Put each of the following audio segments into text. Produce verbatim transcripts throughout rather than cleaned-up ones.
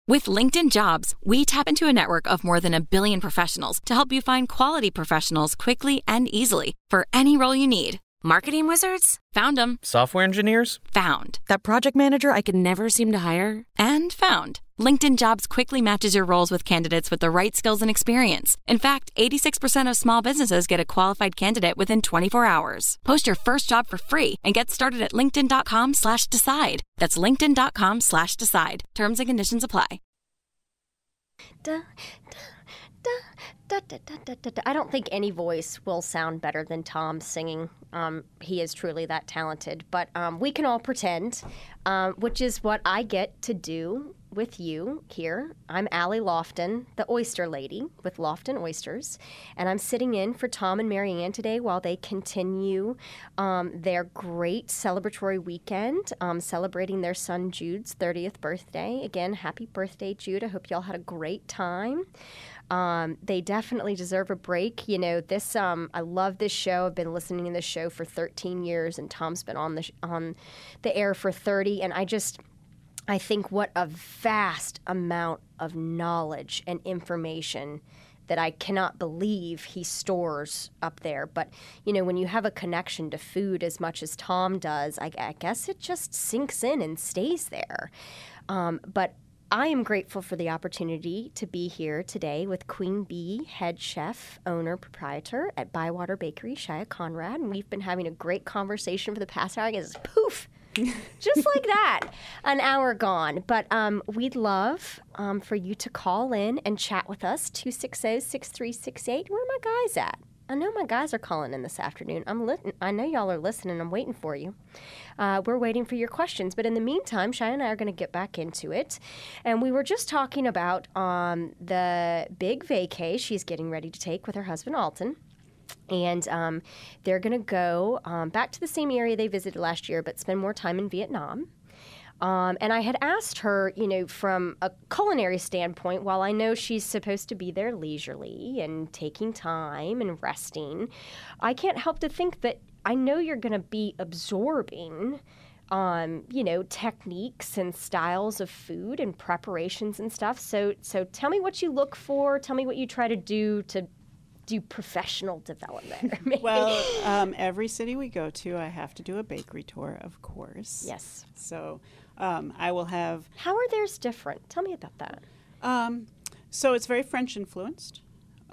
With LinkedIn Jobs, we tap into a network of more than a billion professionals to help you find quality professionals quickly and easily for any role you need. Marketing wizards? Found them. Software engineers? Found. That project manager I could never seem to hire? And found. LinkedIn Jobs quickly matches your roles with candidates with the right skills and experience. In fact, eighty-six percent of small businesses get a qualified candidate within twenty-four hours. Post your first job for free and get started at linkedin.com slash decide. That's linkedin.com slash decide. Terms and conditions apply. Da, da, da, da, da, da, da, da. I don't think any voice will sound better than Tom singing. Um, he is truly that talented. But um, we can all pretend, um, which is what I get to do with you here. I'm Allie Lofton, the oyster lady with Lofton Oysters, and I'm sitting in for Tom and Marianne today while they continue um, their great celebratory weekend, um, celebrating their son Jude's thirtieth birthday. Again, happy birthday, Jude. I hope y'all had a great time. Um, they definitely deserve a break. You know, this, um, I love this show. I've been listening to this show for thirteen years, and Tom's been on the, sh- on the air for thirty, and I just... I think what a vast amount of knowledge and information that I cannot believe he stores up there. But, you know, when you have a connection to food as much as Tom does, I, I guess it just sinks in and stays there. Um, but I am grateful for the opportunity to be here today with Queen Bee, head chef, owner, proprietor at Bywater Bakery, Shia Conrad. And we've been having a great conversation for the past hour. I guess poof. Just like that, an hour gone. But um, we'd love um, for you to call in and chat with us, two six zero, six three six eight. Where are my guys at? I know my guys are calling in this afternoon. I'm li- I know y'all are listening. I'm waiting for you. Uh, we're waiting for your questions. But in the meantime, Shia and I are going to get back into it. And we were just talking about um, the big vacay she's getting ready to take with her husband, Alton. And um, they're going to go um, back to the same area they visited last year, but spend more time in Vietnam. Um, and I had asked her, you know, from a culinary standpoint, while I know she's supposed to be there leisurely and taking time and resting, I can't help to think that I know you're going to be absorbing, um, you know, techniques and styles of food and preparations and stuff. So, so tell me what you look for. Tell me what you try to do to do professional development. Well, um, every city we go to, I have to do a bakery tour, of course. Yes. So um, I will have... How are theirs different? Tell me about that. Um, so it's very French influenced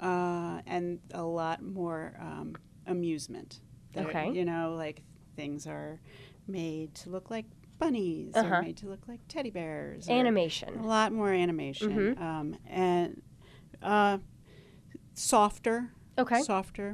uh, and a lot more um, amusement. They're, Okay. You know, like things are made to look like bunnies Uh-huh. or made to look like teddy bears. or Animation. A lot more animation. Mhm. Um, and... Uh, Softer. Okay. Softer.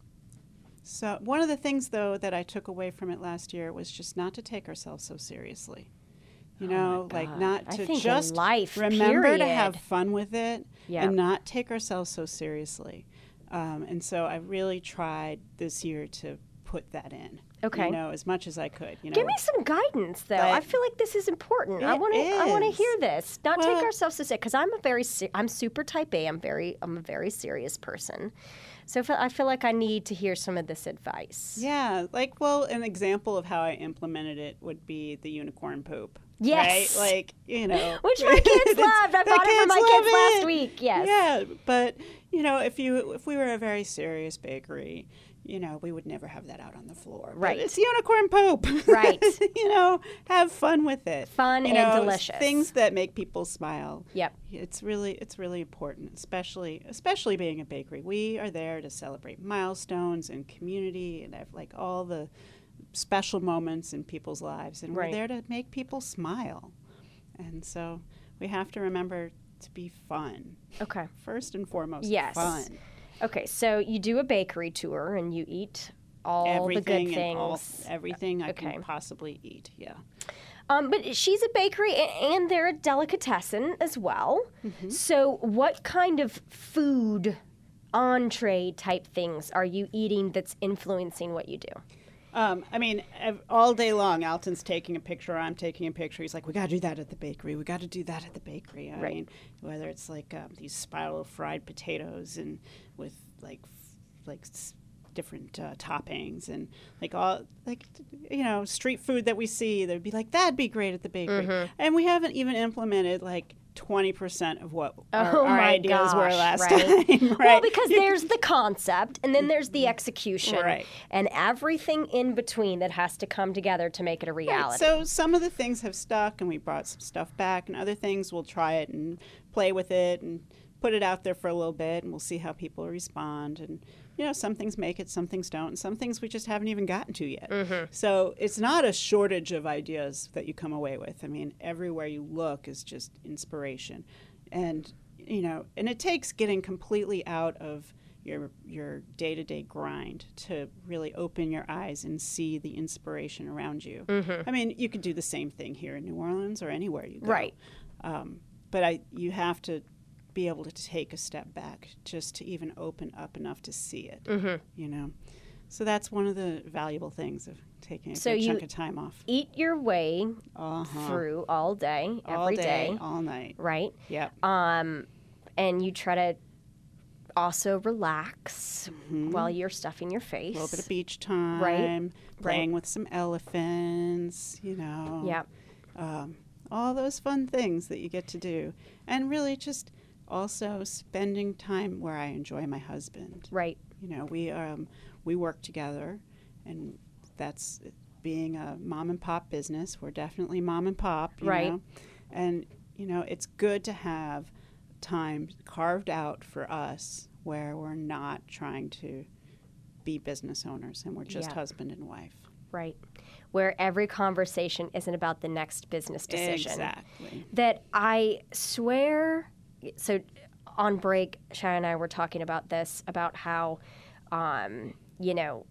So one of the things, though, that I took away from it last year was just not to take ourselves so seriously. You Oh know, my like God. not I to think in just life, remember to have period. fun with it Yeah. and not take ourselves so seriously. Um, and so I really tried this year to put that in. Okay. You know, as much as I could. You know, Give me some guidance, though. Like- I feel like this is important. I It want to. I want to is. hear this. Not take Well- ourselves so serious, because I'm a very. Se- I'm super type A. I'm very. I'm a very serious person. So I feel, I feel like I need to hear some of this advice. Yeah, like, well, an example of how I implemented it would be the unicorn poop. Yes. Right? Like, you know. Which my kids it's- loved. I the bought it for my love kids last it. week. Yes. Yeah, but, you know, if you if we were a very serious bakery, you know, we would never have that out on the floor. But Right. it's unicorn poop. Right. You know, have fun with it. Fun you and know, delicious. Things that make people smile. Yep. It's really it's really important, especially especially being a bakery. We are there to celebrate milestones and community and have, like all the special moments in people's lives, and Right. we're there to make people smile. And so we have to remember to be fun. Okay. First and foremost, Yes. fun. Okay. So you do a bakery tour and you eat all everything the good and all, things. everything I Okay. can possibly eat. Yeah. Um, but she's a bakery, a- and they're a delicatessen as well. Mm-hmm. So what kind of food, entree type things are you eating that's influencing what you do? Um, I mean, ev- all day long, Alton's taking a picture, I'm taking a picture. He's like, we got to do that at the bakery. We got to do that at the bakery. I Right. mean, whether it's like um, these spiral fried potatoes and with like f- like s- different uh, toppings and like all like you know street food that we see, they'd be like, that'd be great at the bakery. Mm-hmm. And we haven't even implemented like twenty percent of what Oh our, our my ideas were gosh, last right? time. Right? Well, because there's the concept, and then there's the execution, Right. and everything in between that has to come together to make it a Right. reality. So some of the things have stuck, and we brought some stuff back, and other things we'll try it and play with it and put it out there for a little bit, and we'll see how people respond. And you know, some things make it, some things don't, and some things we just haven't even gotten to yet. Mm-hmm. So it's not a shortage of ideas that you come away with. I mean, everywhere you look is just inspiration, and you know, and it takes getting completely out of your your day-to-day grind to really open your eyes and see the inspiration around you. Mm-hmm. I mean, you could do the same thing here in New Orleans or anywhere you go. Right. Um, but I, you have to be able to take a step back just to even open up enough to see it. Mm-hmm. You know, so that's one of the valuable things of taking a So good you chunk of time off. Eat your way Uh-huh. through all day, all every day, day, all night. right? Yep. Um, and you try to also relax while you're stuffing your face. A little bit of beach time, Right. playing Right. with some elephants, you know. Yep. Um, all those fun things that you get to do. And really just also spending time where I enjoy my husband. Right. You know, we um, we work together, and that's being a mom and pop business. We're definitely mom and pop, you Right. know. And, you know, it's good to have time carved out for us where we're not trying to be business owners and we're just Yeah. husband and wife. Right. Where every conversation isn't about the next business decision. Exactly. That I swear, so on break, Shai and I were talking about this, about how, um, you know,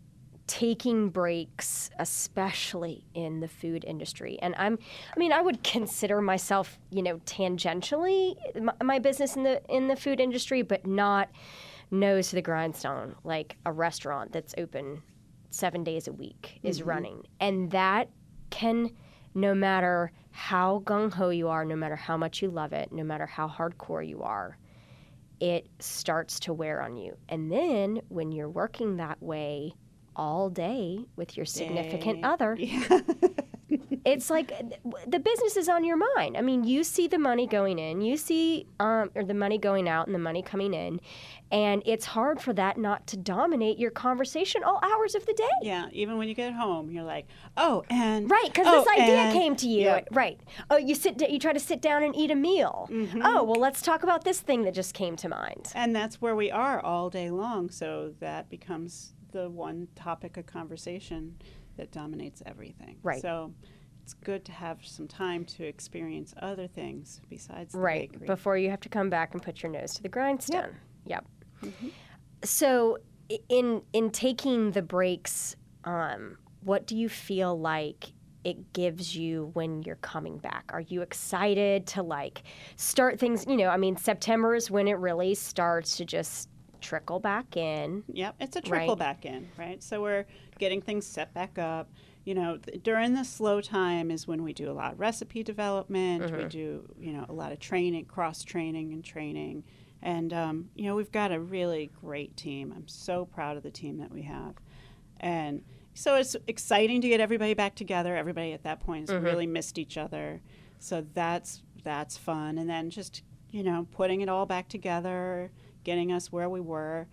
taking breaks, especially in the food industry. And I'm, I mean, I would consider myself, you know, tangentially my, my business in the in the food industry, but not nose to the grindstone like a restaurant that's open seven days a week is Mm-hmm. running. And that can, no matter how gung-ho you are, no matter how much you love it, no matter how hardcore you are, it starts to wear on you. And then when you're working that way all day with your significant Day. other, Yeah. it's like the business is on your mind. I mean, you see the money going in, you see um, or the money going out and the money coming in, and it's hard for that not to dominate your conversation all hours of the day. Yeah, even when you get home, you're like, oh, and Right, because oh, this idea and- came to you. Yep. Right. Oh, you sit. d- You try to sit down and eat a meal. Mm-hmm. Oh, well, let's talk about this thing that just came to mind. And that's where we are all day long. So that becomes the one topic of conversation that dominates everything. Right. So it's good to have some time to experience other things besides the Right. bakery. Before you have to come back and put your nose to the grindstone. Yep. Mm-hmm. So, i- in in taking the breaks, um, what do you feel like it gives you when you're coming back? Are you excited to like start things? You know, I mean, September is when it really starts to just trickle back in. Yep, it's a trickle Right. back in, right? So we're getting things set back up. You know, th- during the slow time is when we do a lot of recipe development. Mm-hmm. We do, you know, a lot of training, cross training and training. And, um, you know, we've got a really great team. I'm so proud of the team that we have. And so it's exciting to get everybody back together. Everybody at that point has Mm-hmm. really missed each other. So that's that's fun. And then just, you know, putting it all back together, getting us where we were.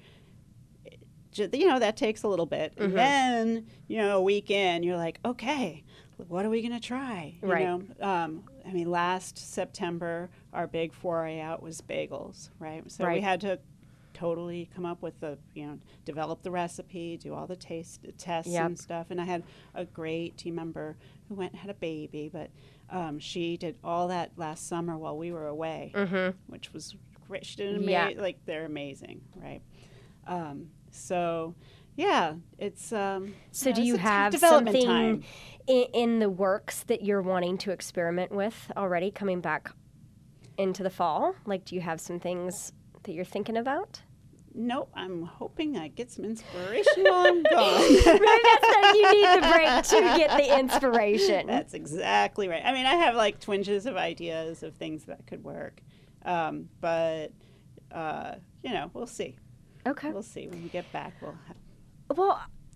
Ju- You know, that takes a little bit. Mm-hmm. And then, you know, a week in, you're like, okay, what are we going to try? You Right. know, um, I mean, last September, our big foray out was bagels, right? So we Right. had to totally come up with the, you know, develop the recipe, do all the taste tests Yep. and stuff. And I had a great team member who went and had a baby, but um, she did all that last summer while we were away, Mm-hmm. which was great. She did ama- Yeah. like they're amazing, right? Um, so, yeah, it's um, So, do it's you a t- have development something time. in, in the works that you're wanting to experiment with already coming back into the fall? Like, do you have some things that you're thinking about? Nope, I'm hoping I get some inspiration while I'm gone. Maybe that's that you need the break to get the inspiration. That's exactly right. I mean, I have like twinges of ideas of things that could work, um, but uh, you know, we'll see. Okay. We'll see when we get back. We'll have. Well,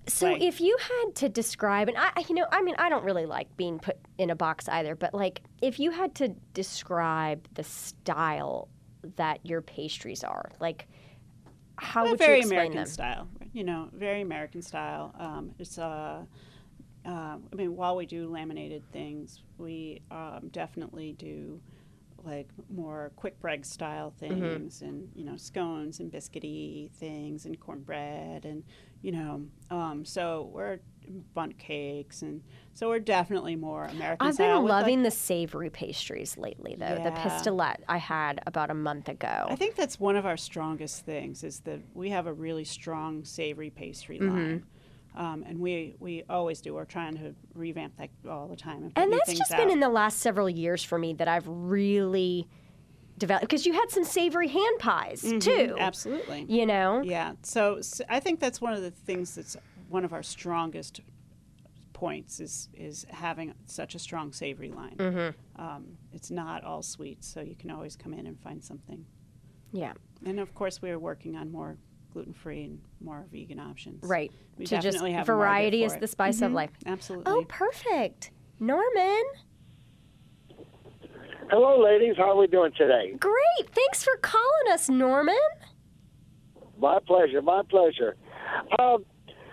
So Like- if you had to describe, and I, you know, I mean, I don't really like being put in a box either, but like if you had to describe the style that your pastries are, like how Well, would very you explain American them? style, you know, very American style. Um, it's uh, uh, I mean, while we do laminated things, we um, definitely do like more quick bread style things, Mm-hmm. and you know, scones and biscuity things and cornbread, and you know, um, so we're bundt cakes, and so we're definitely more American I've style. been with, like- loving the savory pastries lately, though. The Yeah. pistolette I had about a month ago. I think that's one of our strongest things is that we have a really strong savory pastry Mm-hmm. line. Um, and we, we always do. We're trying to revamp that all the time. And, put And new that's things just out. been in the last several years for me that I've really developed, because you had some savory hand pies too. Absolutely. You know? Yeah. So, s I I think that's one of the things that's one of our strongest points is is having such a strong savory line. Mm-hmm. Um, it's not all sweet, so you can always come in and find something. Yeah. And of course, we are working on more gluten-free and more vegan options. Right. We to just definitely have a market variety for is it. the spice of Mhm. life. Absolutely. Oh, perfect. Norman. Hello, ladies. How are we doing today? Great. Thanks for calling us, Norman. My pleasure. My pleasure. Um,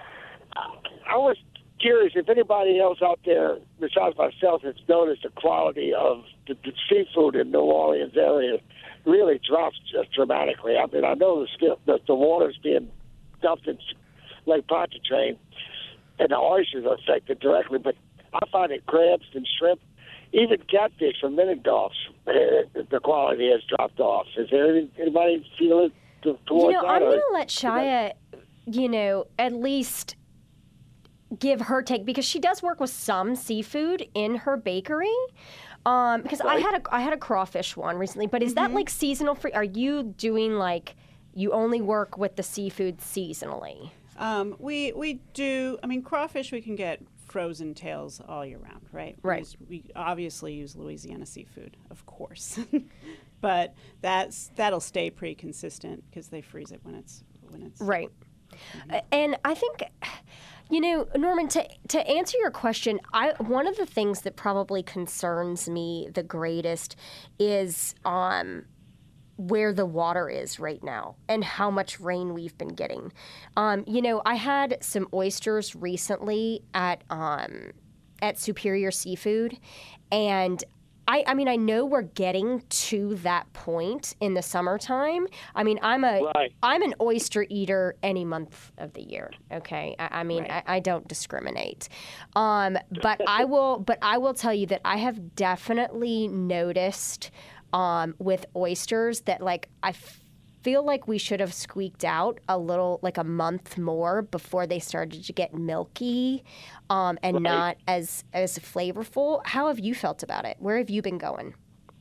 I was curious if anybody else out there besides myself has noticed the quality of the, the seafood in New Orleans area really drops just dramatically. I mean, I know the skill, the, the water's being dumped in Lake Pontchartrain, and the oysters are affected directly, but I find that crabs and shrimp, even catfish from Minnendorf's, uh, the quality has dropped off. Is there any, anybody feel it to, towards You know, that? I'm or- going to let Shia, you know, at least give her take, because she does work with some seafood in her bakery. Um, because I Right. had a I had a crawfish one recently, but is that like seasonal free? Are you doing like you only work with the seafood seasonally? Um, we we do. I mean, crawfish we can get frozen tails all year round, right? We Right. use- We obviously use Louisiana seafood, of course, but that's that'll stay pretty consistent because they freeze it when it's when it's Right. And I think, you know, Norman, to to answer your question, I one of the things that probably concerns me the greatest is um where the water is right now and how much rain we've been getting. Um, you know, I had some oysters recently at um, at Superior Seafood, and I, I mean, I know we're getting to that point in the summertime. I mean, I'm a Right. I'm an oyster eater any month of the year. Okay, I, I mean, Right. I, I don't discriminate. Um, but I will, but I will tell you that I have definitely noticed um, with oysters that like I f- feel like we should have squeaked out a little, like a month more before they started to get milky um, and not as as flavorful. How have you felt about it? Where have you been going?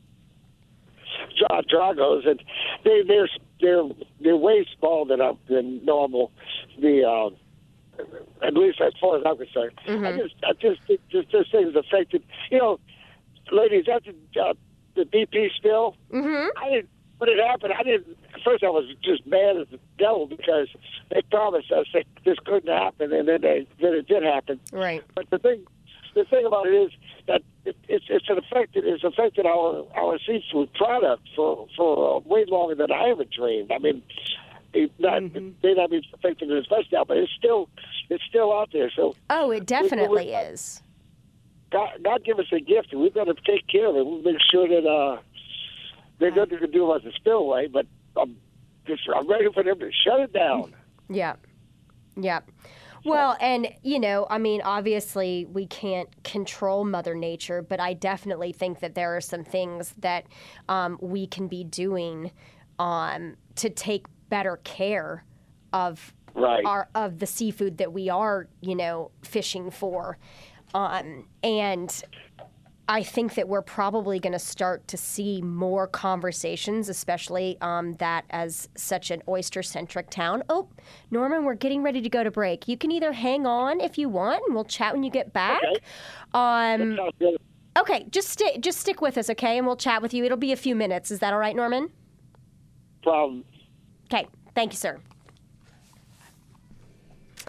Dra- Dragos, and they, they're they're they're way smaller than, uh, than normal. The uh, at least as far as I'm concerned, I just I just think this, this thing's affected. You know, ladies, after uh, the B P spill, Mm-hmm. I didn't. When it happened, I didn't. At first, I was just mad as the devil because they promised us that this couldn't happen, and then they then it did happen. Right. But the thing, the thing about it is that it, it's it's an affected it's affected our our seafood product for for uh, way longer than I ever dreamed. I mean, it not it may not be affected as much now, but it's still it's still out there. So Oh, it definitely is. God, God give us a gift, and we better take care of it. We'll make sure that uh, there's nothing to do about the spillway. But I'm just I'm ready for them to shut it down. Yeah. Yeah. Well, and, you know, I mean, obviously we can't control Mother Nature, but I definitely think that there are some things that um, we can be doing um, to take better care of Right. our of the seafood that we are, you know, fishing for. Um, and I think that we're probably going to start to see more conversations, especially um, that as such an oyster-centric town. Oh, Norman, we're getting ready to go to break. You can either hang on if you want, and we'll chat when you get back. Okay. Um, Sounds good. okay, just stay, just stick with us, okay? And we'll chat with you. It'll be a few minutes. Is that all right, Norman? Problem. Okay, thank you, sir.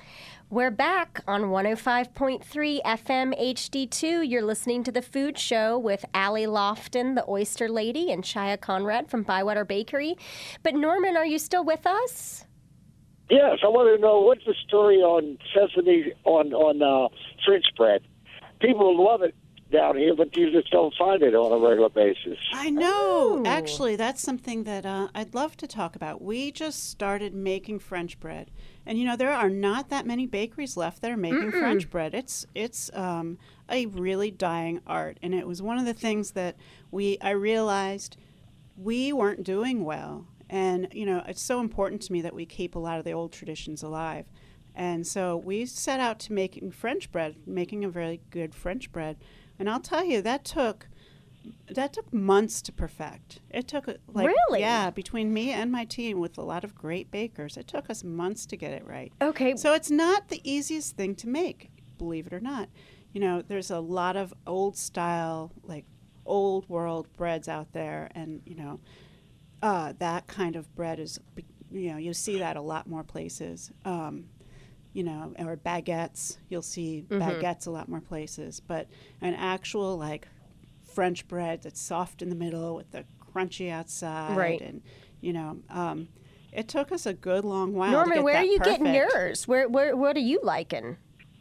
We're back on one oh five point three F M H D two. You're listening to The Food Show with Allie Lofton, the Oyster Lady, and Shia Conrad from Bywater Bakery. But Norman, are you still with us? Yes, I want to know what's the story on sesame, on, on uh, French bread. People love it down here, but you just don't find it on a regular basis. I know. Oh. Actually, that's something that uh, I'd love to talk about. We just started making French bread. And, you know, there are not that many bakeries left that are making Mm-mm. French bread. It's it's um, a really dying art. And it was one of the things that we I realized we weren't doing well. And, you know, it's so important to me that we keep a lot of the old traditions alive. And so we set out to making French bread, making a very good French bread. And I'll tell you, that took that took months to perfect. It took, like, really? Yeah, between me and my team with a lot of great bakers, it took us months to get it right. Okay. So it's not the easiest thing to make, believe it or not. You know, there's a lot of old style, like old world breads out there, and, you know, uh, that kind of bread is, you know, you see that a lot more places. Um, you know, or baguettes. You'll see mm-hmm. baguettes a lot more places. But an actual, like, French bread that's soft in the middle with the crunchy outside. Right. And, you know, um, it took us a good long while Norman, to get where that are you perfect. getting yours? Where, where, what are you liking?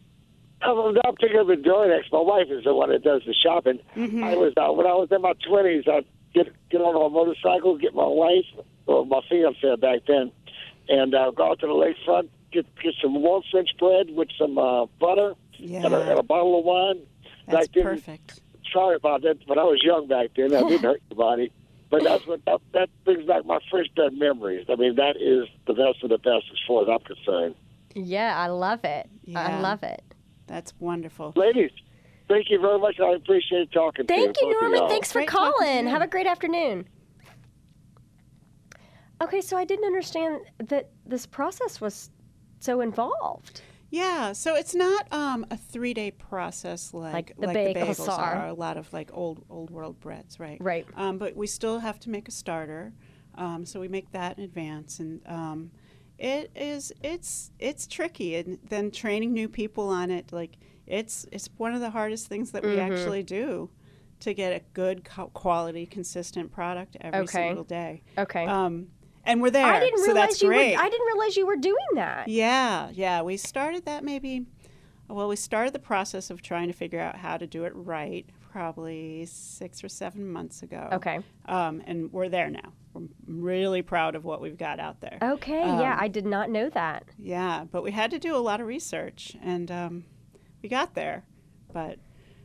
I'm now picking up in Dorinex. My wife is the one that does the shopping. Mm-hmm. I was uh, when I was in my twenties, I'd get get on a motorcycle, get my wife or my fiance back then, and uh, go out to the lakefront, get get some warm French bread with some uh, butter yeah. and, a, and a bottle of wine. That's back perfect. Then, sorry about that, but I was young back then. I didn't hurt anybody. But that's what that, that brings back my French bread memories. I mean, that is the best of the best as far as I'm concerned. Yeah, I love it. Yeah. I love it. That's wonderful. Ladies, thank you very much. I appreciate talking thank to you. Thank you, Norman. Thanks for Great calling. Have a great afternoon. Okay, so I didn't understand that this process was so involved. Yeah, so it's not um, a three-day process like, like the like bagels, the bagels are. are. A lot of like old old world breads, right? Right. Um, but we still have to make a starter, um, so we make that in advance, and um, it is it's it's tricky, and then training new people on it, like it's it's one of the hardest things that we mm-hmm. actually do to get a good co- quality, consistent product every okay. single day. Okay. Um, And we're there, I didn't so realize that's you great. Were, I didn't realize you were doing that. Yeah, yeah. We started that maybe, well, we started the process of trying to figure out how to do it right probably six or seven months ago. Okay. Um, and we're there now. We're really proud of what we've got out there. Okay, um, yeah, I did not know that. Yeah, but we had to do a lot of research, and um, we got there. But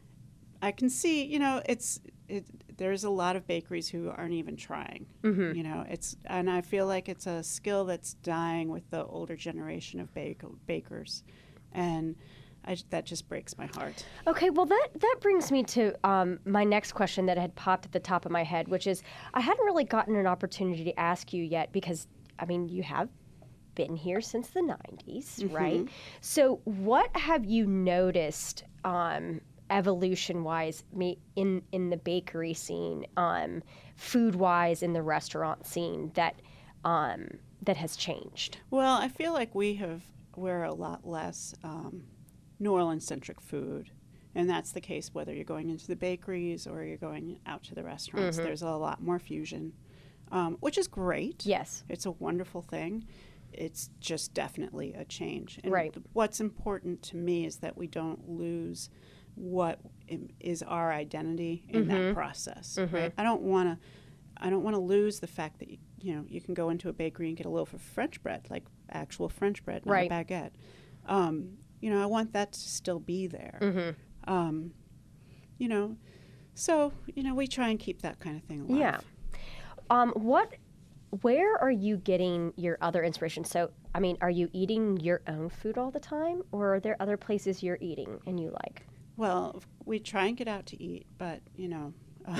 I can see, you know, it's... It, there's a lot of bakeries who aren't even trying. Mm-hmm. You know, it's and I feel like it's a skill that's dying with the older generation of bake, bakers, and I, that just breaks my heart. Okay, well that that brings me to um, my next question that had popped at the top of my head, which is I hadn't really gotten an opportunity to ask you yet because I mean you have been here since the nineties, mm-hmm. right? So what have you noticed? Um, evolution-wise me in, in the bakery scene, um, food-wise in the restaurant scene that um, that has changed? Well, I feel like we have, we're a lot less um, New Orleans-centric food, and that's the case whether you're going into the bakeries or you're going out to the restaurants. Mm-hmm. There's a lot more fusion, um, which is great. Yes. It's a wonderful thing. It's just definitely a change. And right. what's important to me is that we don't lose what is our identity in mm-hmm. that process. Mm-hmm. Right? I don't want to. I don't want to lose the fact that you, you know you can go into a bakery and get a loaf of French bread, like actual French bread, not right. a baguette. Um, you know, I want that to still be there. Mm-hmm. Um, you know, so you know we try and keep that kind of thing alive. Yeah. Um, what? Where are you getting your other inspiration? So, I mean, are you eating your own food all the time, or are there other places you're eating and you like? Well, we try and get out to eat, but, you know.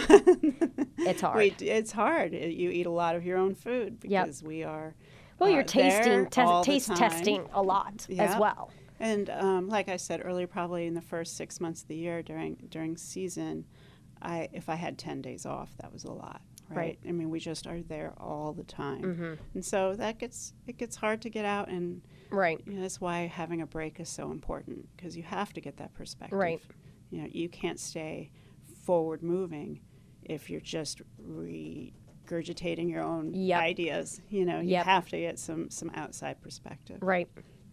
It's hard. We, it's hard. You eat a lot of your own food because yep. we are Well, uh, you're tasting, te- taste time. testing a lot yep. as well. And um, like I said earlier, probably in the first six months of the year during during season, I if I had ten days off, that was a lot. right? Right. I mean, we just are there all the time. Mm-hmm. And so that gets, it gets hard to get out, and Right. you know, that's why having a break is so important, because you have to get that perspective. Right. You know, you can't stay forward moving if you're just regurgitating your own Yep. ideas. You know, you Yep. have to get some, some outside perspective. Right.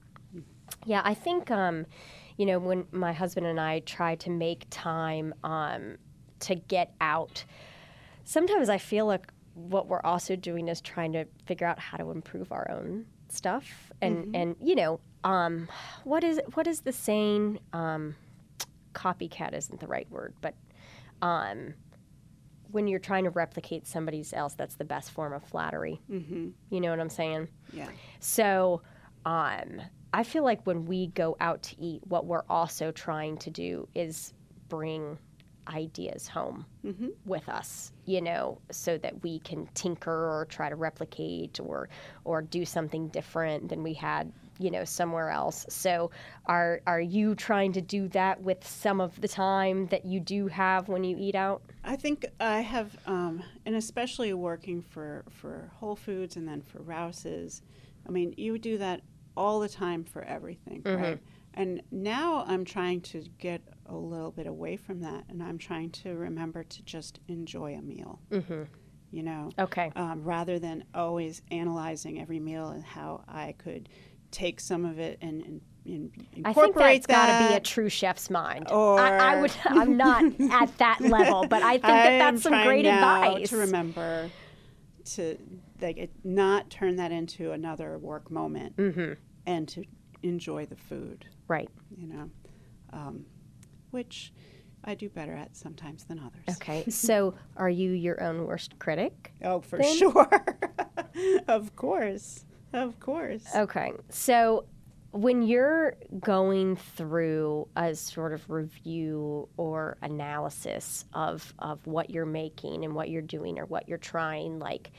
Yeah, I think, um, you know, when my husband and I try to make time um, to get out, sometimes I feel like what we're also doing is trying to figure out how to improve our own stuff. And, Mm-hmm. and you know, um, what is what is the saying? Um, copycat isn't the right word, but um, when you're trying to replicate somebody else, that's the best form of flattery. Mm-hmm. You know what I'm saying? Yeah. So um, I feel like when we go out to eat, what we're also trying to do is bring ideas home Mm-hmm. with us, you know, so that we can tinker or try to replicate or or do something different than we had, you know, somewhere else. So are are you trying to do that with some of the time that you do have when you eat out? I think I have, um, and especially working for, for Whole Foods and then for Rouse's, I mean, you would do that all the time for everything, Mm-hmm. right? And now I'm trying to get a little bit away from that, and I'm trying to remember to just enjoy a meal, Mm-hmm. you know, Okay. um, rather than always analyzing every meal and how I could take some of it and, and, and I incorporate think that's got to be a that. true chef's mind. Or- I, I would. I'm not at that level, but I think I that am that's some trying great now advice. to remember to like it, not turn that into another work moment, Mm-hmm. and to enjoy the food. Right. You know, um, which I do better at sometimes than others. Okay. So, are you your own worst critic? Oh, for Then? sure. Of course. Of course. Okay. So, when you're going through a sort of review or analysis of of what you're making and what you're doing or what you're trying, like,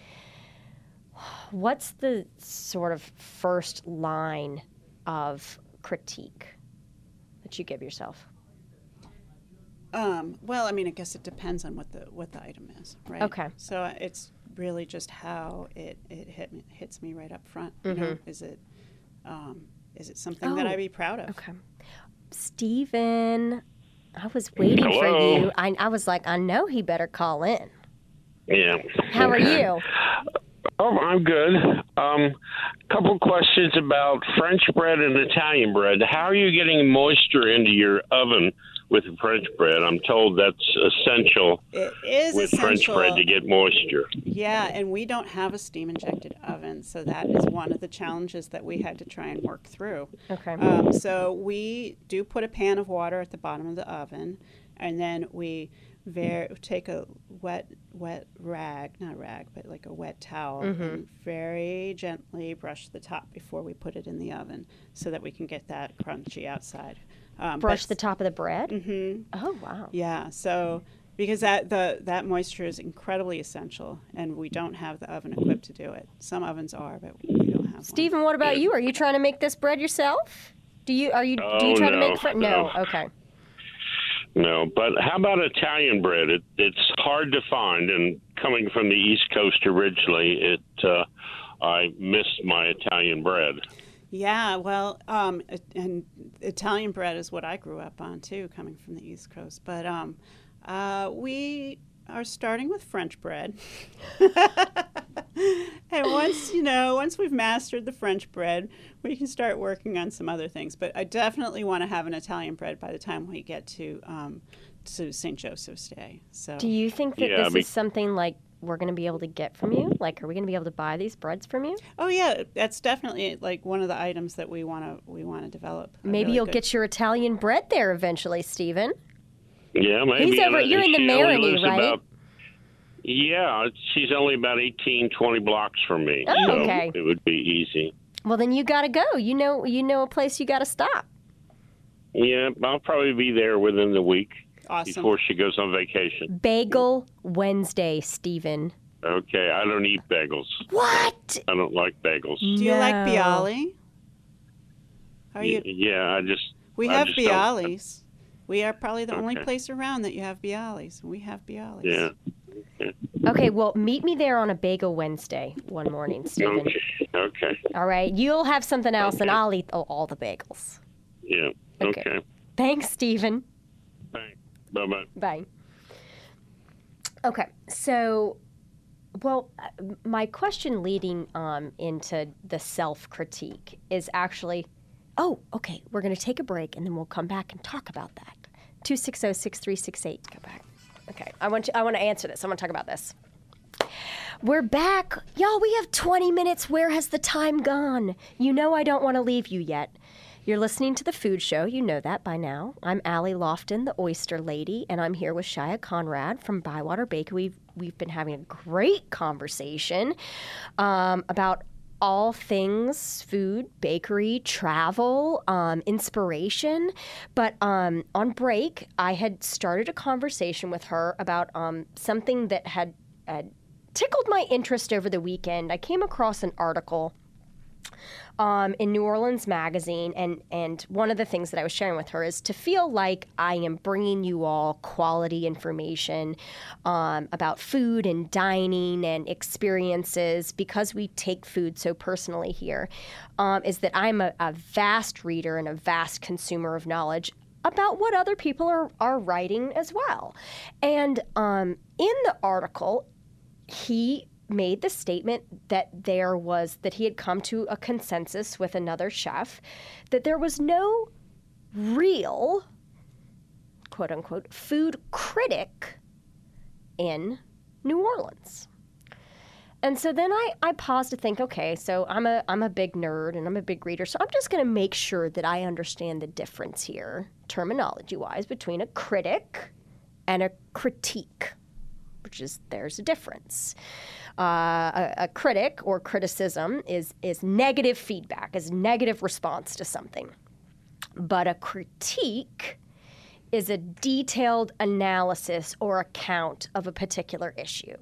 what's the sort of first line of critique that you give yourself? Um, well, I mean, I guess it depends on what the what the item is, right? Okay. So uh, it's really just how it it hit me, hits me right up front. You know, is it um, is it something that Oh, I'd be proud of? Okay. Stephen, I was waiting for Hello? you. I, I was like, I know he better call in. Yeah. How are Okay. you? Oh, I'm good. Um, couple questions about French bread and Italian bread. How are you getting moisture into your oven with the French bread? I'm told that's essential It is with French essential. bread to get moisture. Yeah, and we don't have a steam injected oven, so that is one of the challenges that we had to try and work through. Okay. Um, so we do put a pan of water at the bottom of the oven, and then we ver- take a wet wet rag, not rag, but like a wet towel, and very gently brush the top before we put it in the oven, so that we can get that crunchy outside. Um, Brush but- the top of the bread? Mhm. Oh, wow. Yeah, so because that the that moisture is incredibly essential, and we don't have the oven equipped to do it. Some ovens are, but we don't have one. Stephen, what about you? Are you trying to make this bread yourself? Do you are you do you Oh, try to no, make fr- no. Okay. No, but how about Italian bread? It, it's hard to find, and coming from the East Coast originally, it uh, I missed my Italian bread. Yeah, well, um, it- and Italian bread is what I grew up on too, coming from the East Coast. But um, uh, we are starting with French bread, and once you know, once we've mastered the French bread, we can start working on some other things. But I definitely want to have an Italian bread by the time we get to um, to Saint Joseph's Day. So Do you think that Yeah, this be- is something like we're going to be able to get from you? Like, are we going to be able to buy these breads from you? Oh yeah, that's definitely like one of the items that we want to we want to develop. a Maybe really you'll good- get your Italian bread there eventually, Stephen. Yeah, maybe. He's over- and you're in the she only Marigny, lives right? About, yeah, she's only about eighteen, twenty blocks from me, Oh, so okay. it would be easy. Well, then you got to go. You know, you know a place you got to stop. Yeah, I'll probably be there within the week Awesome. before she goes on vacation. Bagel Wednesday, Stephen. Okay, I don't eat bagels. What? I don't like bagels. Do you like No. Bialy? Are you? Y- Yeah, I just. We I have just don't- Bialys. We are probably the only Okay. place around that you have Bialys. We have Bialys. Yeah. Okay, well, meet me there on a Bagel Wednesday one morning, Stephen. Okay. Okay. All right, you'll have something else, Okay. and I'll eat all, all the bagels. Yeah. Okay. Okay. Thanks, Stephen. Thanks. Bye-bye. Bye. Okay, so, well, uh, my question leading um, into the self-critique is actually, oh, okay, we're going to take a break, and then we'll come back and talk about that. two six zero, six three six eight. Go back. Okay, I want you, I want to answer this. I want to talk about this. We're back. Y'all, we have twenty minutes. Where has the time gone? You know I don't want to leave you yet. You're listening to The Food Show. You know that by now. I'm Allie Lofton, the Oyster Lady, and I'm here with Shia Conrad from Bywater Bakery. We've, we've been having a great conversation um, about all things food, bakery, travel, um, inspiration. But um, on break, I had started a conversation with her about um, something that had, had tickled my interest over the weekend. I came across an article Um, in New Orleans Magazine, and, and one of the things that I was sharing with her is to feel like I am bringing you all quality information um, about food and dining and experiences because we take food so personally here, um, is that I'm a, a vast reader and a vast consumer of knowledge about what other people are, are writing as well. And um, in the article, he made the statement that there was, that he had come to a consensus with another chef, that there was no real, quote unquote, food critic in New Orleans. And so then I, I paused to think, okay, so I'm a I'm a big nerd and I'm a big reader, so I'm just going to make sure that I understand the difference here, terminology-wise, between a critic and a critique, which is, there's a difference. Uh, a, a critic or criticism is is negative feedback, is negative response to something. But a critique is a detailed analysis or account of a particular issue.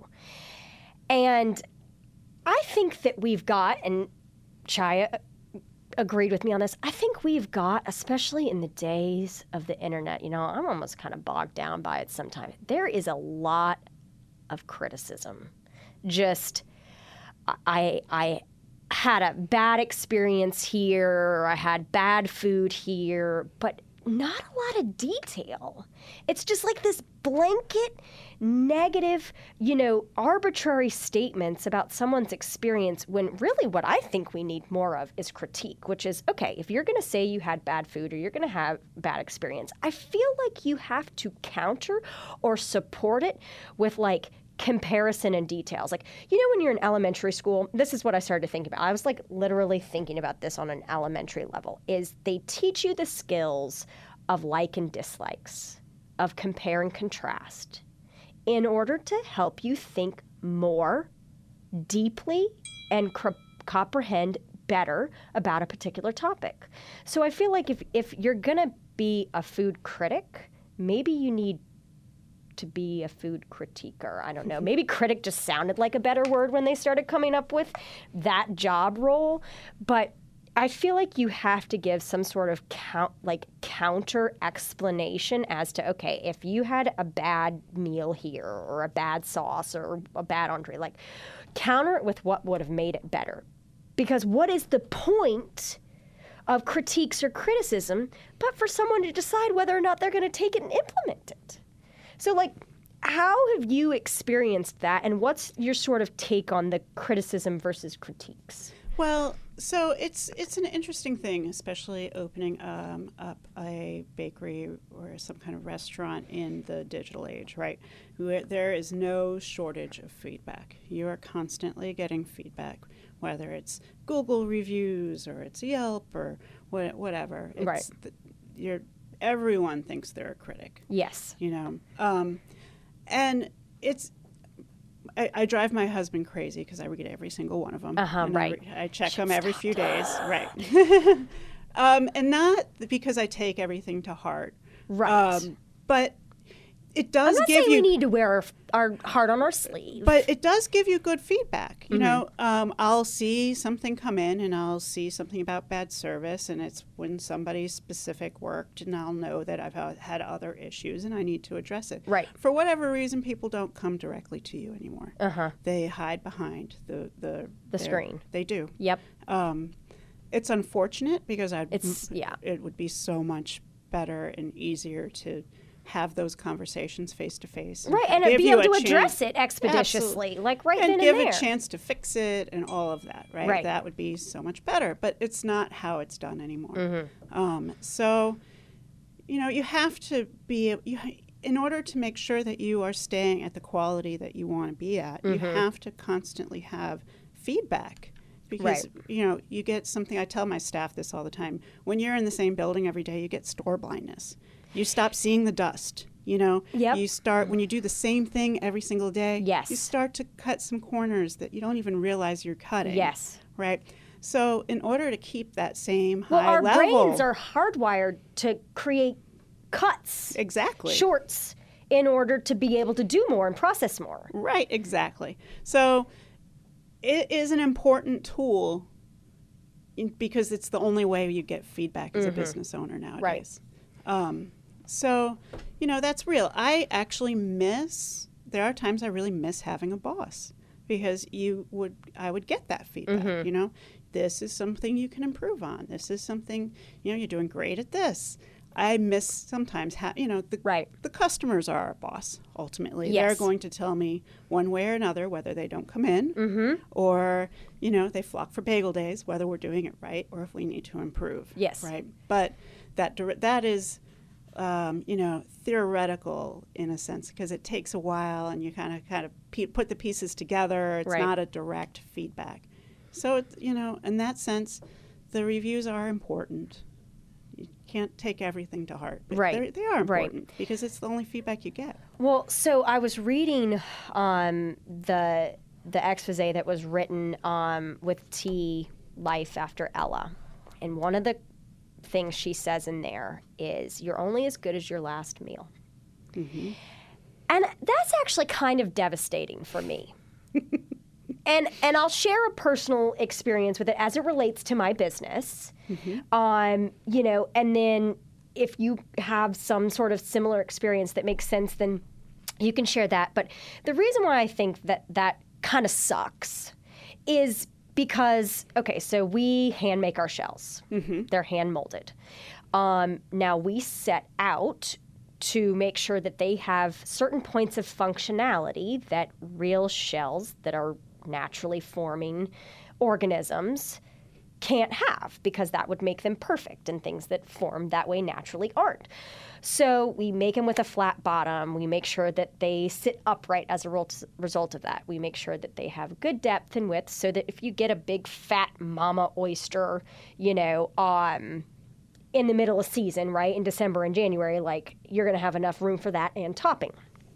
And I think that we've got, and Shia agreed with me on this, I think we've got, especially in the days of the internet, you know, I'm almost kind of bogged down by it sometimes. There is a lot of criticism. Just, I I had a bad experience here, or I had bad food here, but not a lot of detail. It's just like this blanket, negative, you know, arbitrary statements about someone's experience, when really what I think we need more of is critique, which is, okay, if you're going to say you had bad food or you're going to have bad experience, I feel like you have to counter or support it with, like, comparison and details. Like, you know, when you're in elementary school, this is what I started to think about. I was like literally thinking about this on an elementary level, is they teach you the skills of like and dislikes, of compare and contrast, in order to help you think more deeply and cr- comprehend better about a particular topic. So I feel like if, if you're gonna be a food critic, maybe you need to be a food critiquer. I don't know. Maybe critic just sounded like a better word when they started coming up with that job role. But I feel like you have to give some sort of count, like counter explanation as to, okay, if you had a bad meal here or a bad sauce or a bad entree, like counter it with what would have made it better. Because what is the point of critiques or criticism but for someone to decide whether or not they're going to take it and implement it? So, like, how have you experienced that, and what's your sort of take on the criticism versus critiques? Well, so it's it's an interesting thing, especially opening um, up a bakery or some kind of restaurant in the digital age, right? Where there is no shortage of feedback. You are constantly getting feedback, whether it's Google reviews or it's Yelp or what, whatever. It's Right. The, you're everyone thinks they're a critic. Yes. You know, um, and it's. I, I drive my husband crazy because I read every single one of them. Uh-huh, and right. I, re- I check Should them every stop few that. days. Right. um, and not because I take everything to heart. Right. Um, but it does I'm not give saying you we need to wear our, our heart on our sleeve. But it does give you good feedback. You Mm-hmm. know, um, I'll see something come in and I'll see something about bad service, and it's when somebody's specific worked, and I'll know that I've ha- had other issues and I need to address it. Right. For whatever reason, people don't come directly to you anymore. Uh-huh. They hide behind the the, The their- screen. They do. Yep. Um, it's unfortunate because I'd, It's- yeah. it would be so much better and easier to have those conversations face to face. Right, and give be you able a to address chance- it expeditiously, Absolutely. like right and then give and there. a chance to fix it and all of that, right? Right. That would be so much better, but it's not how it's done anymore. Mm-hmm. Um, so, you know, you have to be you. In order to make sure that you are staying at the quality that you want to be at, Mm-hmm. you have to constantly have feedback. Because, Right. you know, you get something, I tell my staff this all the time. When you're in the same building every day, you get store blindness. You stop seeing the dust, you know? Yep. You start, when you do the same thing every single day, Yes. you start to cut some corners that you don't even realize you're cutting. Yes. Right? So in order to keep that same Well, high our level. brains are hardwired to create cuts, Exactly. shorts, in order to be able to do more and process more. Right, exactly. So it is an important tool in, because it's the only way you get feedback as a business owner nowadays. Um, so, you know, that's real. I actually miss, there are times I really miss having a boss because you would, I would get that feedback, you know, this is something you can improve on. This is something, you know, you're doing great at this. I miss sometimes, ha- you know, the, Right. the customers are our boss, ultimately. Yes. They're going to tell me one way or another whether they don't come in or, you know, they flock for bagel days, whether we're doing it right or if we need to improve. Yes. Right. But that dir- that is, um, you know, theoretical in a sense because it takes a while and you kind of kind of pe- put the pieces together. It's Right. not a direct feedback. So, it, you know, in that sense, the reviews are important. You can't take everything to heart. But Right. they're- They are Right. important because it's the only feedback you get. Well, so I was reading um, the the expose that was written um, with T Life after Ella, and one of the things she says in there is, "You're only as good as your last meal," Mm-hmm. and that's actually kind of devastating for me. And and I'll share a personal experience with it as it relates to my business. Mm-hmm. Um, you know, and then if you have some sort of similar experience that makes sense, then you can share that. But the reason why I think that that kind of sucks is because, okay, so we hand make our shells. Mm-hmm. They're hand molded. Um, now we set out to make sure that they have certain points of functionality that real shells that are naturally forming organisms can't have, because that would make them perfect, and things that form that way naturally aren't. So we make them with a flat bottom. We make sure that they sit upright as a result of that. We make sure that they have good depth and width so that if you get a big fat mama oyster, you know, um, in the middle of season, right, in December and January, like, you're going to have enough room for that and topping.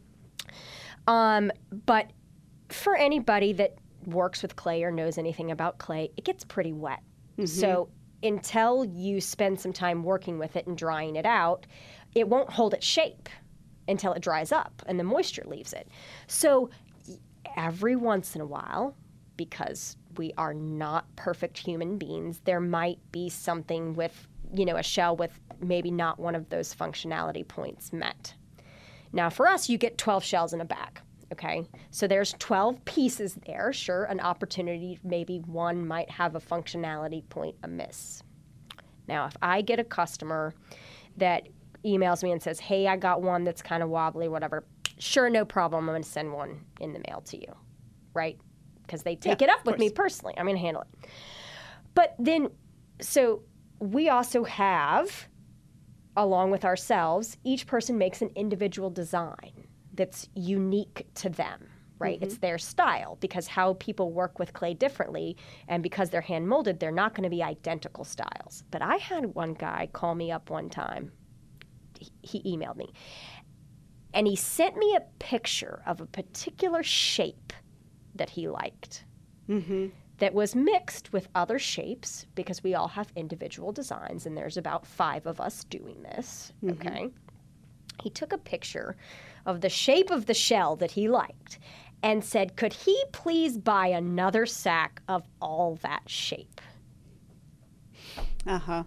Um, but for anybody that works with clay or knows anything about clay, it gets pretty wet. Mm-hmm. So until you spend some time working with it and drying it out, it won't hold its shape until it dries up and the moisture leaves it. So every once in a while, because we are not perfect human beings, there might be something with, you know, a shell with maybe not one of those functionality points met. Now for us, you get twelve shells in a bag. Okay, so there's twelve pieces there. Sure, an opportunity, maybe one might have a functionality point amiss. Now, if I get a customer that emails me and says, hey, I got one that's kind of wobbly, whatever, sure, no problem, I'm going to send one in the mail to you, right? Because they take Yeah, it up of with me course. personally. I'm going to handle it. But then, so we also have, along with ourselves, each person makes an individual design that's unique to them, right? Mm-hmm. It's their style, because how people work with clay differently, and because they're hand molded, they're not going to be identical styles. But I had one guy call me up one time. He, he emailed me, and he sent me a picture of a particular shape that he liked. Mm-hmm. That was mixed with other shapes, because we all have individual designs, and there's about five of us doing this, Mm-hmm. okay? He took a picture of the shape of the shell that he liked and said, could he please buy another sack of all that shape? Uh-huh.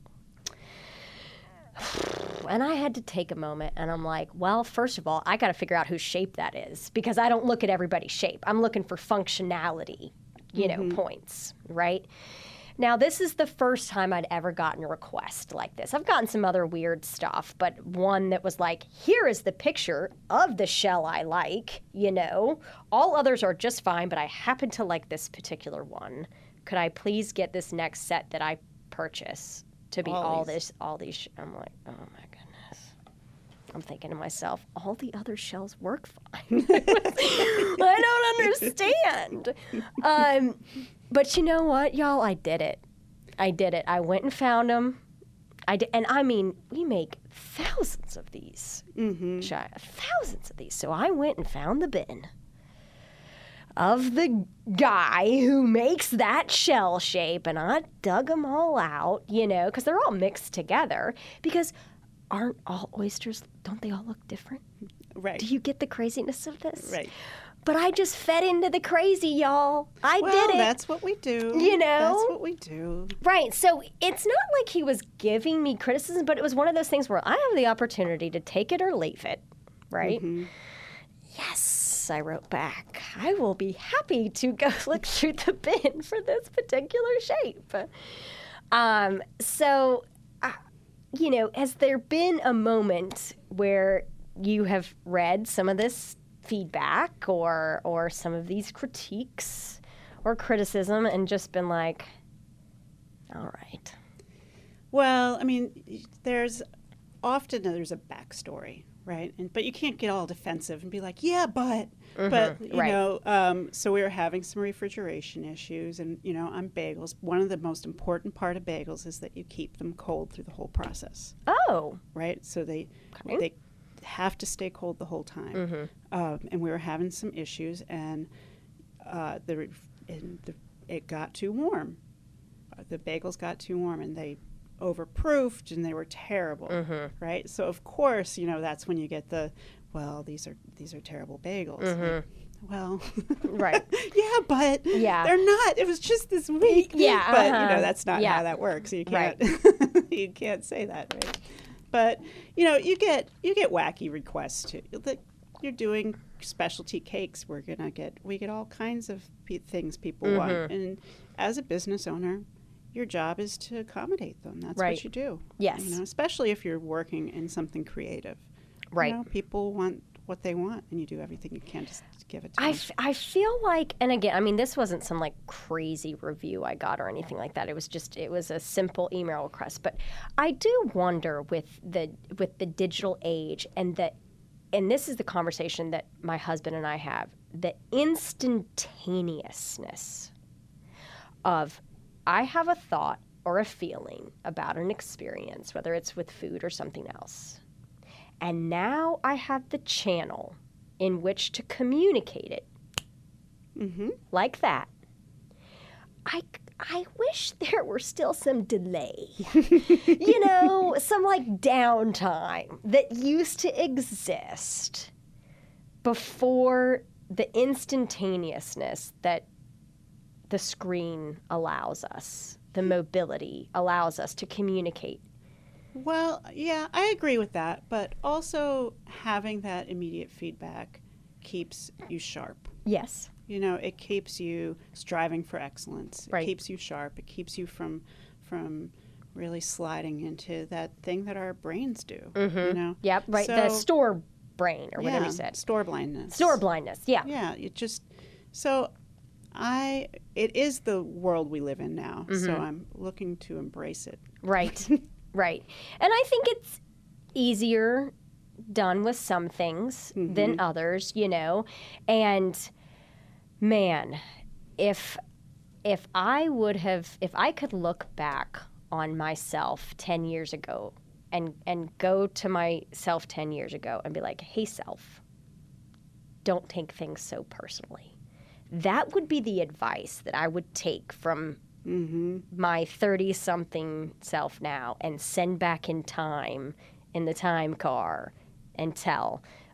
And I had to take a moment, and I'm like, well, first of all, I got to figure out whose shape that is, because I don't look at everybody's shape. I'm looking for functionality, you know, mm-hmm. points, right? Now, this is the first time I'd ever gotten a request like this. I've gotten some other weird stuff, but one that was like, here is the picture of the shell I like, you know. All others are just fine, but I happen to like this particular one. Could I please get this next set that I purchase to be all, all this, all these, sh-? I'm like, oh my goodness. I'm thinking to myself, all the other shells work fine. I don't understand. Um, but you know what, y'all? I did it. I did it. I went and found them. I did, and I mean, we make thousands of these. Mm-hmm. Thousands of these. So I went and found the bin of the guy who makes that shell shape, and I dug them all out, you know, because they're all mixed together. Because aren't all oysters, don't they all look different? Right. Do you get the craziness of this? Right. But I just fed into the crazy, y'all. I well, did it. That's what we do. You know? That's what we do. Right. So it's not like he was giving me criticism, but it was one of those things where I have the opportunity to take it or leave it, right? Mm-hmm. Yes, I wrote back. I will be happy to go look through the bin for this particular shape. Um, so, uh, you know, has there been a moment where you have read some of this feedback or or some of these critiques or criticism and just been like, all right? Well, I mean, there's often there's a backstory, right? And but you can't get all defensive and be like, yeah, but, mm-hmm. but you right. know. Um, so we were having some refrigeration issues, and you know, on bagels, one of the most important part of bagels is that you keep them cold through the whole process. Oh, right. So they okay. they have to stay cold the whole time. Mm-hmm. Um, and we were having some issues, and uh, the and the it got too warm. Uh, the bagels got too warm, and they overproofed, and they were terrible, mm-hmm. right? So of course, you know, that's when you get the, well, these are these are terrible bagels. Mm-hmm. Like, well, right? Yeah, but yeah. they're not. It was just this week. Yeah, but uh-huh. you know, that's not yeah. how that works. You can't right. you can't say that, right? But you know, you get you get wacky requests too. You're doing specialty cakes. We're gonna get we get all kinds of pe- things people mm-hmm. want, and as a business owner, your job is to accommodate them. That's right. what you do. Yes. You know, especially if you're working in something creative. Right. You know, people want what they want, and you do everything you can to give it to I, them. f- I feel like, and again, I mean, this wasn't some like crazy review I got or anything like that. It was just, it was a simple email request. But I do wonder with the with the digital age, and the, and this is the conversation that my husband and I have, the instantaneousness of, I have a thought or a feeling about an experience, whether it's with food or something else. And now I have the channel in which to communicate it. Mm-hmm. Like that. I, I wish there were still some delay. You know, some like downtime that used to exist before the instantaneousness that the screen allows us, the mobility allows us to communicate. Well, yeah, I agree with that, but also having that immediate feedback keeps you sharp. Yes. You know, it keeps you striving for excellence. It right. keeps you sharp. It keeps you from from really sliding into that thing that our brains do. Mm-hmm. You know? Yep, right. So, the store brain or whatever yeah, you said. Store blindness. Store blindness, yeah. Yeah, it just so I it is the world we live in now. Mm-hmm. So I'm looking to embrace it. Right. Right. And I think it's easier done with some things mm-hmm. than others, you know. And man, if if I would have if I could look back on myself ten years ago and and go to myself ten years ago and be like, "Hey self, don't take things so personally." That would be the advice that I would take from Mm-hmm. my thirty-something self now and send back in time in the time car and tell,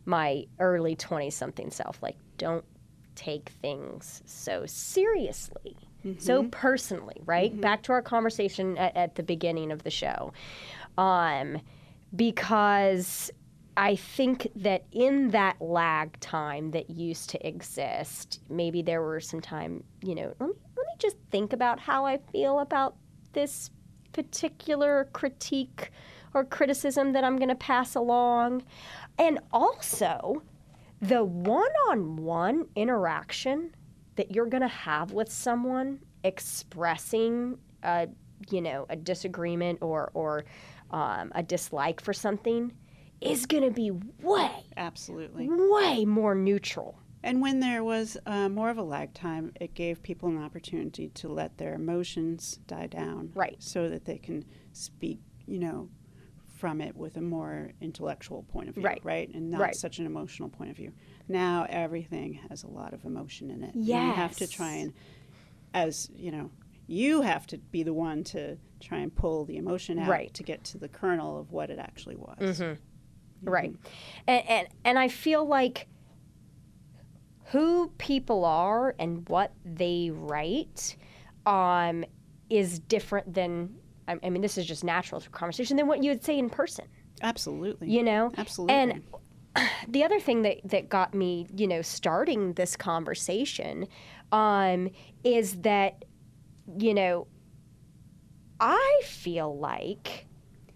my early twenty-something self, like, don't take things so seriously, mm-hmm. so personally, right? Mm-hmm. Back to our conversation at, at the beginning of the show. Um, because I think that in that lag time that used to exist, maybe there were some time, you know, let me, let me just think about how I feel about this particular critique or criticism that I'm going to pass along. And also, the one-on-one interaction that you're going to have with someone expressing, a, you know, a disagreement or, or um, a dislike for something is going to be way, absolutely, way more neutral. And when there was uh, more of a lag time, it gave people an opportunity to let their emotions die down, right? So that they can speak, you know, from it with a more intellectual point of view, right? right? And not right. such an emotional point of view. Now everything has a lot of emotion in it. Yes. And you have to try and, as you know, you have to be the one to try and pull the emotion out right. to get to the kernel of what it actually was. Mm-hmm. Mm-hmm. Right. And, and and I feel like who people are and what they write um, is different than, I mean, this is just natural through conversation, than what you would say in person. Absolutely. You know? Absolutely. And the other thing that, that got me, you know, starting this conversation um, is that, you know, I feel like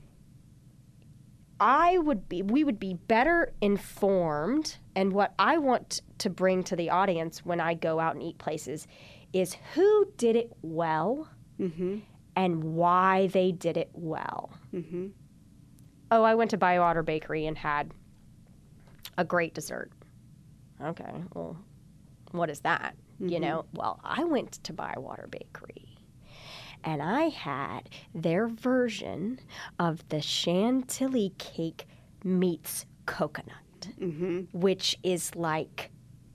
I would be, we would be better informed, and what I want to bring to the audience when I go out and eat places is who did it well mm-hmm. and why they did it well. Mm-hmm. Oh, I went to Bywater Bakery and had a great dessert. Okay, well, what is that? Mm-hmm. You know, well, I went to Bywater Bakery and I had their version of the chantilly cake meets coconut, mm-hmm. which is like,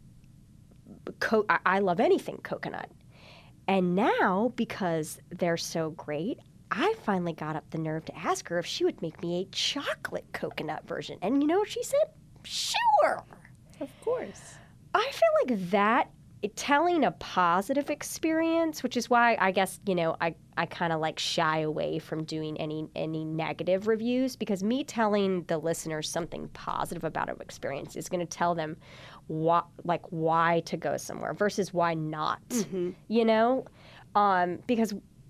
co- I love anything coconut. And now, because they're so great, I finally got up the nerve to ask her if she would make me a chocolate coconut version. And you know what she said? Sure. Of course. I feel like that, telling a positive experience, which is why I guess, you know, I, I kind of like shy away from doing any any negative reviews, because me telling the listeners something positive about an experience is going to tell them why, like why to go somewhere versus why not, mm-hmm. you know, um, because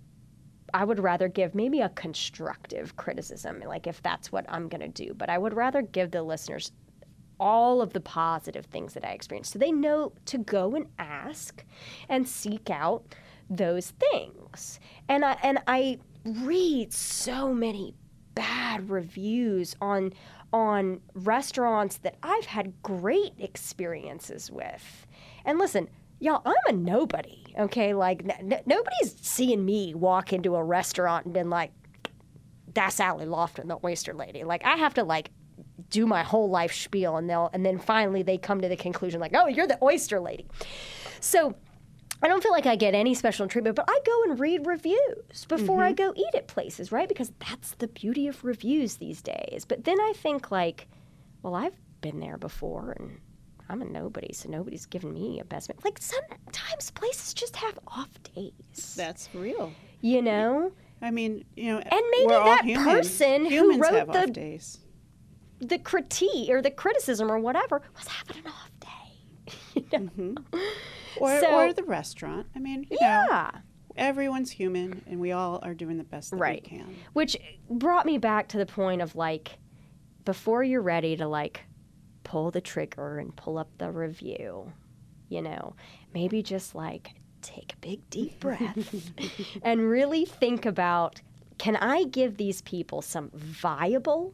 I would rather give maybe a constructive criticism, like if that's what I'm going to do, but I would rather give the listeners all of the positive things that I experienced, so they know to go and ask and seek out those things. And I and I read so many bad reviews on on restaurants that I've had great experiences with. And listen, y'all, I'm a nobody, okay? Like n- nobody's seeing me walk into a restaurant and been like, "That's Allie Lofton, the oyster lady." Like I have to like do my whole life spiel, and they'll and then finally they come to the conclusion like, oh, you're the oyster lady. So I don't feel like I get any special treatment, but I go and read reviews before mm-hmm. I go eat at places, right? Because that's the beauty of reviews these days. But then I think like, well, I've been there before and I'm a nobody, so nobody's given me a best. Like sometimes places just have off days. That's real. You know? I mean, you know, and maybe we're that all human. person Humans who wrote have the off days. the critique or the criticism or whatever was having an off day. You know? Mm-hmm. Or, so, or the restaurant. I mean, you yeah. know, everyone's human, and we all are doing the best that right. we can. Which brought me back to the point of, like, before you're ready to, like, pull the trigger and pull up the review, you know, maybe just, like, take a big, deep breath and really think about, can I give these people some viable,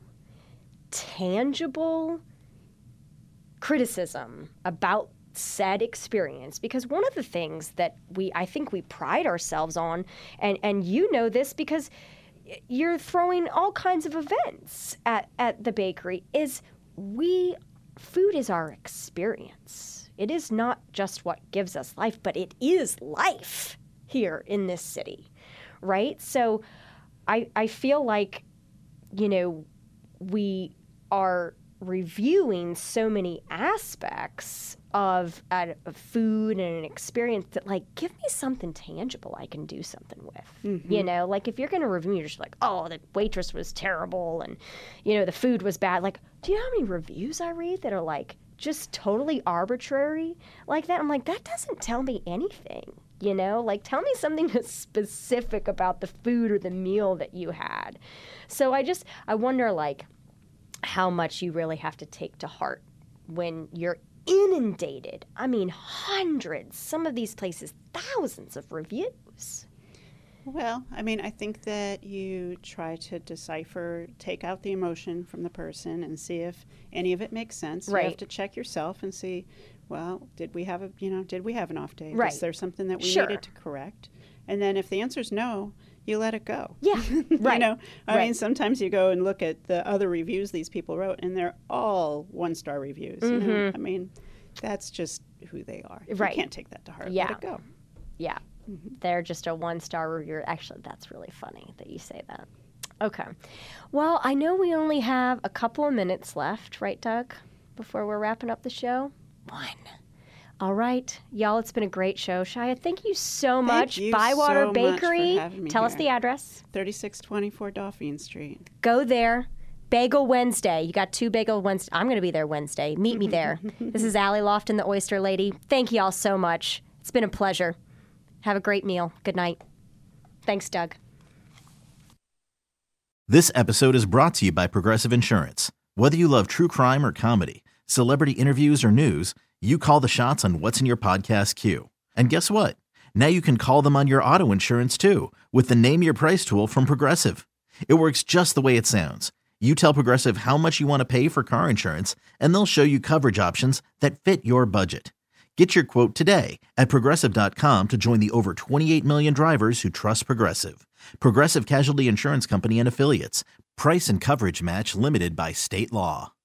tangible criticism about said experience? Because one of the things that we I think we pride ourselves on, and and you know this because you're throwing all kinds of events at, at the bakery, is we food is our experience. It is not just what gives us life, but it is life here in this city, right? So I I feel like, you know, we are reviewing so many aspects of, uh, of food and an experience that, like, give me something tangible I can do something with. Mm-hmm. You know, like, if you're going to review, you're just like, oh, the waitress was terrible and, you know, the food was bad. Like, do you know how many reviews I read that are, like, just totally arbitrary like that? I'm like, that doesn't tell me anything. You know, like, tell me something that's specific about the food or the meal that you had. So I just, I wonder, like, how much you really have to take to heart when you're inundated. I mean, hundreds, some of these places, thousands of reviews. Well, I mean, I think that you try to decipher, take out the emotion from the person and see if any of it makes sense. Right. You have to check yourself and see, well, did we have a, you know, did we have an off day? Right. Is there something that we Sure. needed to correct? And then if the answer is no, you let it go. Yeah, right. You know, I right. mean, sometimes you go and look at the other reviews these people wrote, and they're all one-star reviews. Mm-hmm. You know? I mean, that's just who they are. Right. You can't take that to heart. Yeah. Let it go. Yeah. Mm-hmm. They're just a one-star reviewer. Actually, that's really funny that you say that. Okay. Well, I know we only have a couple of minutes left, right, Doug, before we're wrapping up the show? One. All right. Y'all, it's been a great show. Shia, thank you so much. Thank you Bywater so Bakery. much for having me Tell here. us the address. thirty-six twenty-four Dauphine Street. Go there. Bagel Wednesday. You got two Bagel Wednesday. I'm going to be there Wednesday. Meet me there. This is Allie Lofton, the Oyster Lady. Thank you all so much. It's been a pleasure. Have a great meal. Good night. Thanks, Doug. This episode is brought to you by Progressive Insurance. Whether you love true crime or comedy, celebrity interviews or news, you call the shots on what's in your podcast queue. And guess what? Now you can call them on your auto insurance too with the Name Your Price tool from Progressive. It works just the way it sounds. You tell Progressive how much you want to pay for car insurance, and they'll show you coverage options that fit your budget. Get your quote today at Progressive dot com to join the over twenty-eight million drivers who trust Progressive. Progressive Casualty Insurance Company and Affiliates. Price and coverage match limited by state law.